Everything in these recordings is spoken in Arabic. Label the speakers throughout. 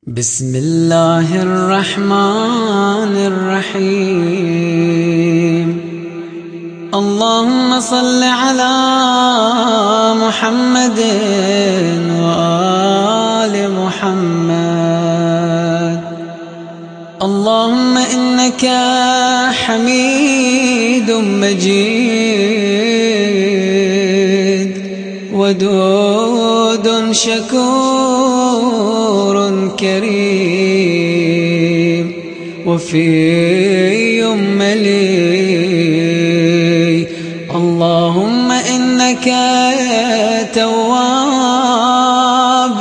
Speaker 1: بسم الله الرحمن الرحيم. اللهم صل على محمد وآل محمد. اللهم إنك حميد مجيد ودود شكور كريم وفي ملي. اللهم إنك تواب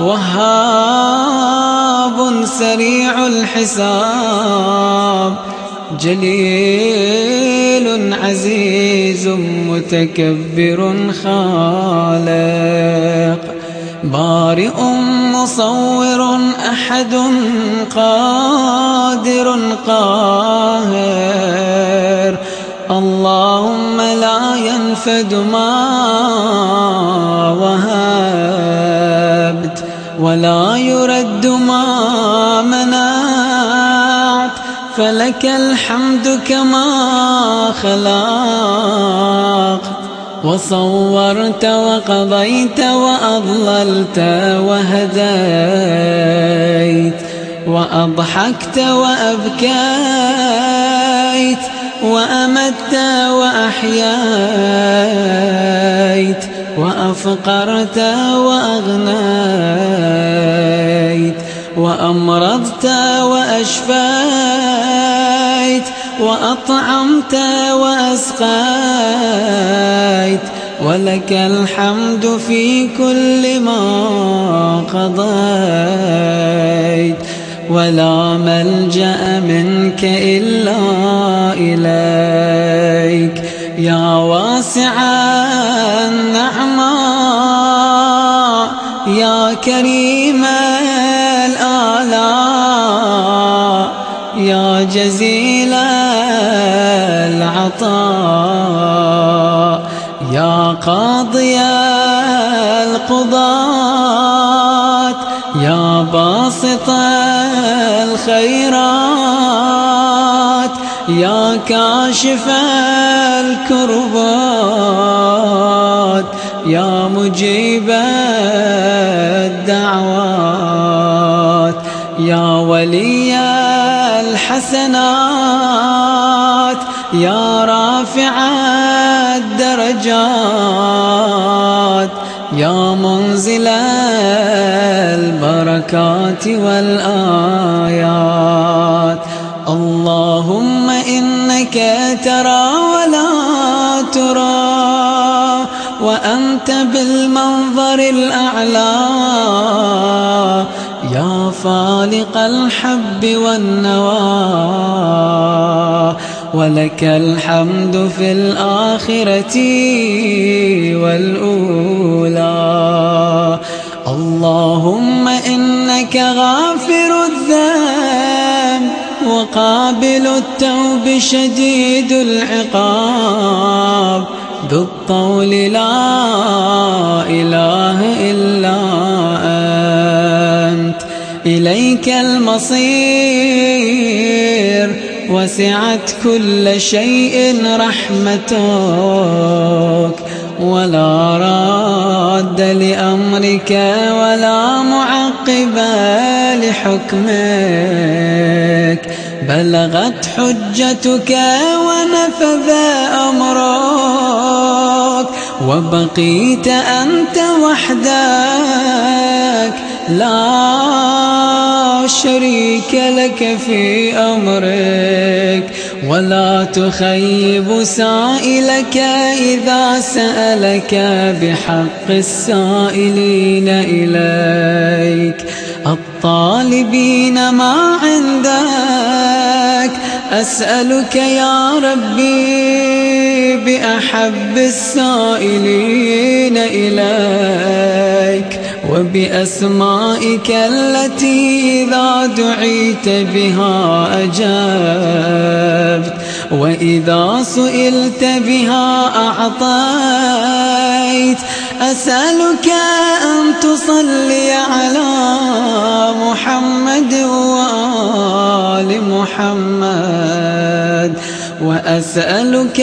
Speaker 1: وهاب سريع الحساب جليل عزيز متكبر خالق بارئ مصور أحد قادر قاهر. اللهم لا ينفد ما وهبت ولا يرد ما منعت، فلك الحمد كما خلقت وصورت وقضيت وأضللت وهديت وأضحكت وأبكيت وأمت وأحييت وأفقرت وأغنيت وأمرضت وأشفيت وأطعمت وأسقيت، ولك الحمد في كل ما قضيت، ولا ملجأ منك إلا إليك. يا واسع النعماء يا كريم الآلاء يا جزيل العطاء يا قاضي القضاة يا باسط الخيرات يا كاشف الكربات يا مجيب الدعوات يا ولي الحسنات يا رافع الدرجات يا منزل البركات والآيات. اللهم إنك ترى ولا ترى، وأنت بالمنظر الأعلى، يا فالق الحب والنوى، ولك الحمد في الآخرة والأولى. اللهم إنك غافر الذنب وقابل التوب شديد العقاب ذو الطول لا إله إلا أنت. إليك المصير، وسعت كل شيء رحمتك، ولا راد لأمرك ولا معقب لحكمك. بلغت حجتك ونفذ أمرك، وبقيت أنت وحدك لا شريك لك في أمرك، ولا تخيب سائلك إذا سألك بحق السائلين إليك الطالبين ما عندك. أسألك يا ربي بأحب السائلين إليك وبأسمائك التي إذا دعيت بها أجبت، وإذا سئلت بها أعطيت. أسألك أن تصلي على محمد محمد. وأسألك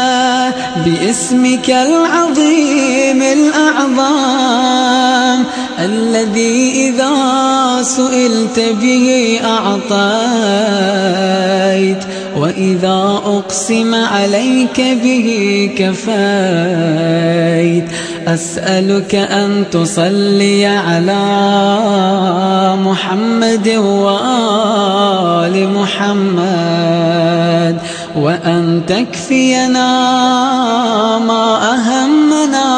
Speaker 1: باسمك العظيم الأعظم الذي إذا سئلت به أعطيت، وإذا أقسم عليك به كفيت. أسألك أن تصلي على محمد وآل محمد، وأن تكفينا ما أهمنا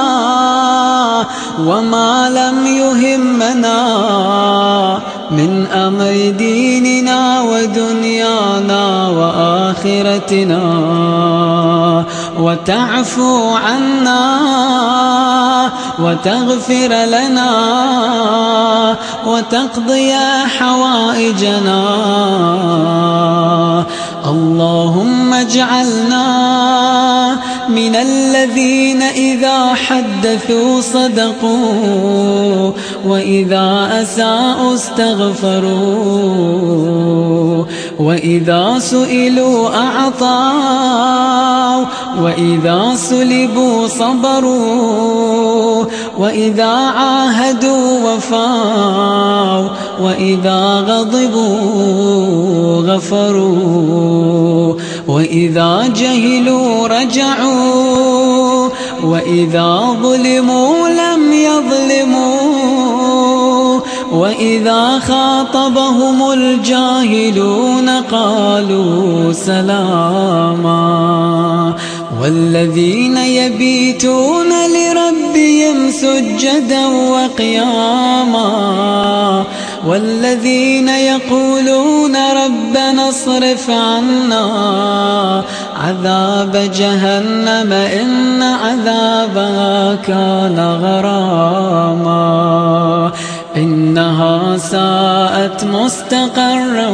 Speaker 1: وما لم يهمنا من أمر ديننا ودنيانا وآخرتنا، وتعفو عنا وتغفر لنا وتقضي حوائجنا. اللهم اجعلنا من الذين إذا حدثوا صدقوا، وإذا أساءوا استغفروا، وإذا سئلوا أعطوا، وإذا سلبوا صبروا، وإذا عاهدوا وفوا، وإذا غضبوا غفروا، وإذا جهلوا رجعوا، وإذا ظلموا لم يظلموا، وإذا خاطبهم الجاهلون قالوا سلاما. والذين يبيتون لربهم سجدا وقياما، والذين يقولون ربنا اصرف عنا عذاب جهنم إن عذابها كان غراما، إنها ساءت مستقرا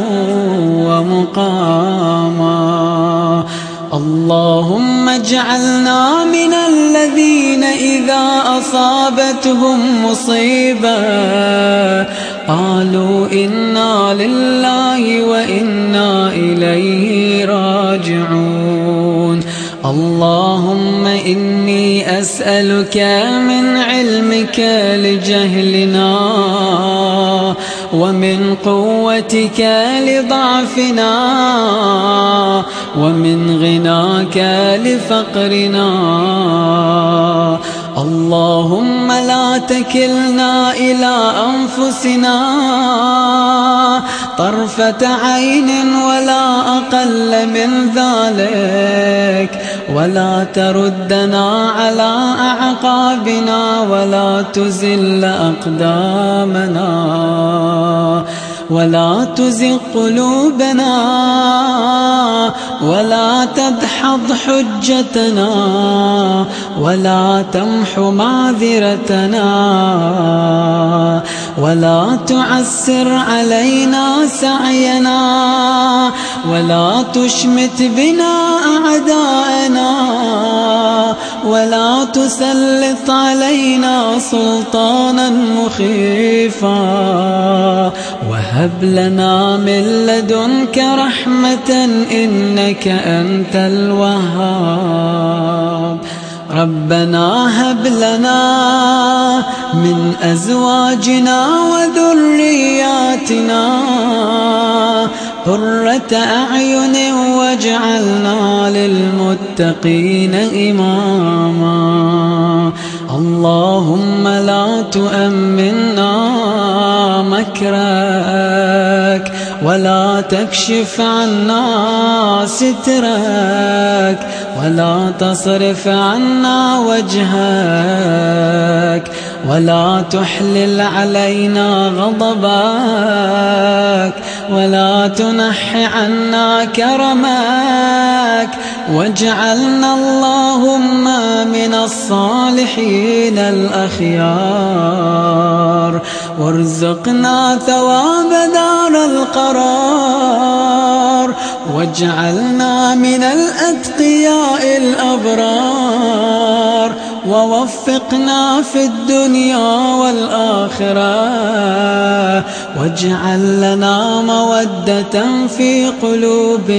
Speaker 1: ومقاما. اللهم اجعلنا من الذين إذا أصابتهم مصيبة قالوا إنا لله وإنا إليه راجعون. اللهم إني أسألك من علمك لجهلنا، ومن قوتك لضعفنا، ومن غناك لفقرنا. اللهم لا تكلنا إلى أنفسنا طرفة عين ولا أقل من ذلك، ولا تردنا على أعقابنا، ولا تزل أقدامنا، ولا تزغ قلوبنا، ولا تدحض حجتنا، ولا تمحو معذرتنا، ولا تعسر علينا سعينا، ولا تشمت بنا أعداءنا، ولا تسلط علينا سلطانا مخيفا. وهب لنا من لدنك رحمة إنك أنت الوهاب. ربنا هب لنا من أزواجنا وذرياتنا قرة أعين واجعلنا للمتقين إماما. اللهم لا تؤمنا مكرك، ولا تكشف عنا سترك، ولا تصرف عنا وجهك، ولا تحلل علينا غضبك، ولا تنحي عنا كرمك. واجعلنا اللهم من الصالحين الأخيار، وارزقنا ثواب دار القرار، واجعلنا من الأتقياء الأبرار، ووفقنا في الدنيا والآخرة، واجعل لنا مودة في قلوب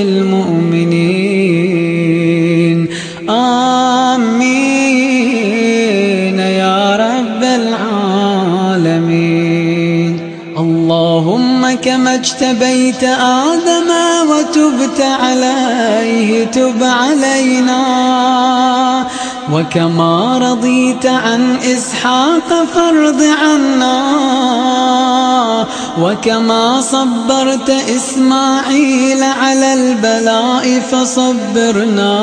Speaker 1: المؤمنين. آمين يا رب العالمين. اللهم كما اجتبيت آدم وتبت عليه تب علينا، وكما رضيت عن إسحاق فارض عنا، وكما صبرت إسماعيل على البلاء فصبرنا،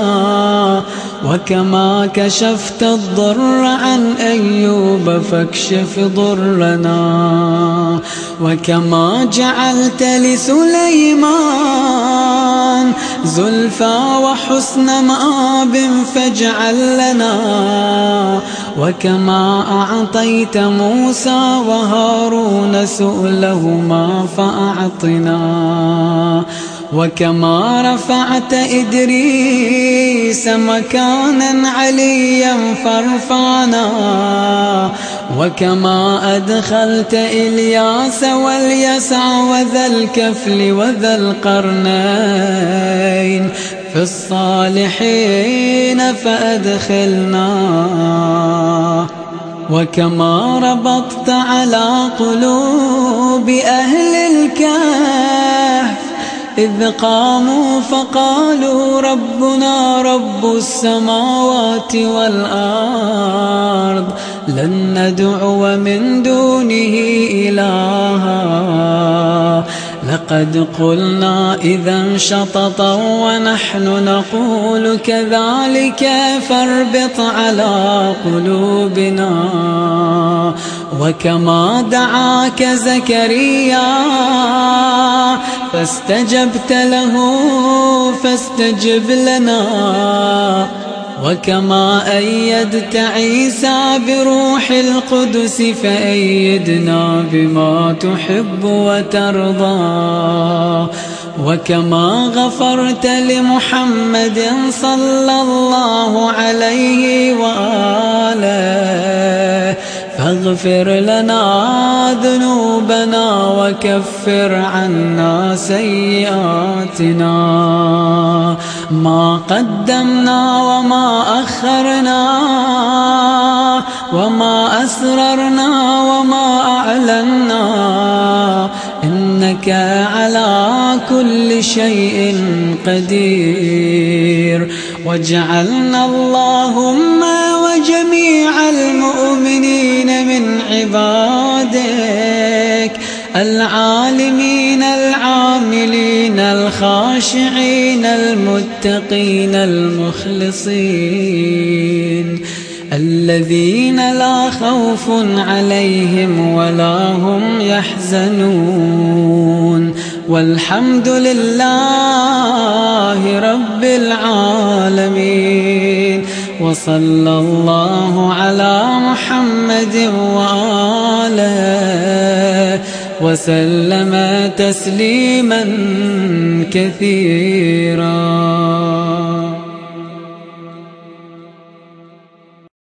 Speaker 1: وكما كشفت الضر عن أيوب فاكشف ضرنا، وكما جعلت لسليمان زلفى وحسن مآب فاجعل لنا، وكما أعطيت موسى وهارون سؤلهما فأعطنا، وكما رفعت إدريس مكانا عليا فارفعنا، وكما أدخلت إلياس واليسع وذا الكفل وذا القرنين في الصالحين فأدخلنا، وكما ربطت على قلوب أهل الكهف إذ قاموا فقالوا ربنا رب السماوات والأرض لن ندعو من دونه إلها لقد قلنا إذا شططا ونحن نقول كذلك فاربط على قلوبنا. وكما دعاك زكريا فاستجبت له فاستجب لنا، وكما أيدت عيسى بروح القدس فأيدنا بما تحب وترضى، وكما غفرت لمحمد صلى الله عليه وآله فاغفر لنا ذنوبنا وكفر عنا سيئاتنا، ما قدمنا وما أخرنا وما أسررنا وما أعلنا، إنك على كل شيء قدير. واجعلنا اللهم وجميع المؤمنين من عبادك العالمين العاملين الخاشعين المتقين المخلصين الذين لا خوف عليهم ولا هم يحزنون، والحمد لله رب العالمين. وصلى الله على محمد وآله وسلم تسليما كثيرا.